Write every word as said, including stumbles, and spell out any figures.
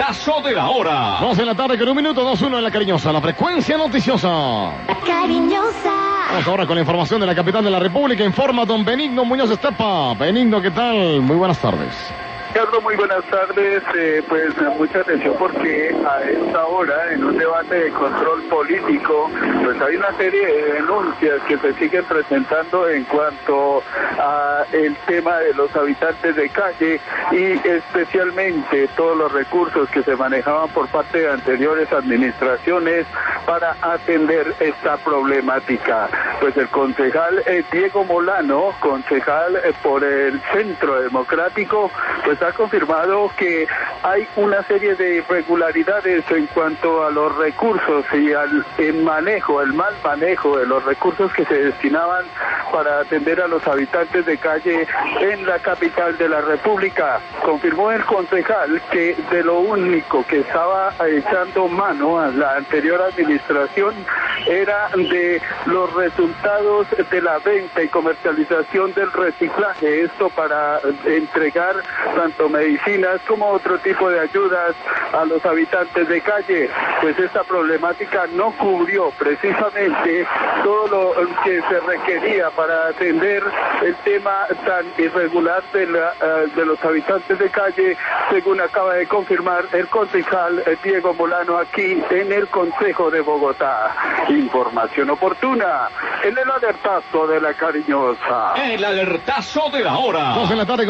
alertazo de la hora. Dos de la tarde con un minuto, dos uno en La Cariñosa, la frecuencia noticiosa. La Cariñosa. Vamos ahora con la información de la capital de la República. Informa don Benigno Muñoz Estepa. Benigno, ¿qué tal? Muy buenas tardes. Carlos, muy buenas tardes. Eh, pues mucha atención porque a esta hora, en un debate de control político, pues hay una serie de denuncias que se siguen presentando en cuanto a el tema de los habitantes de calle y especialmente todos los recursos que se manejaban por parte de anteriores administraciones para atender esta problemática. Pues el concejal eh, Diego Molano, concejal eh, por el Centro Democrático, pues ha confirmado que hay una serie de irregularidades en cuanto a los recursos y al el manejo, el mal manejo de los recursos que se destinaban para atender a los habitantes de calle en la capital de la República. Confirmó el concejal que de lo único que estaba echando mano a la anterior administración era de los resultados de la venta y comercialización del reciclaje, esto para entregar tanto medicinas como otro tipo de ayudas a los habitantes de calle. Pues esta problemática no cubrió precisamente todo lo que se requería para atender el tema tan irregular de, la, uh, de los habitantes de calle, según acaba de confirmar el concejal Diego Molano aquí en el Consejo de Bogotá. Información oportuna en el alertazo de La Cariñosa. El alertazo de la hora. Dos de la tarde.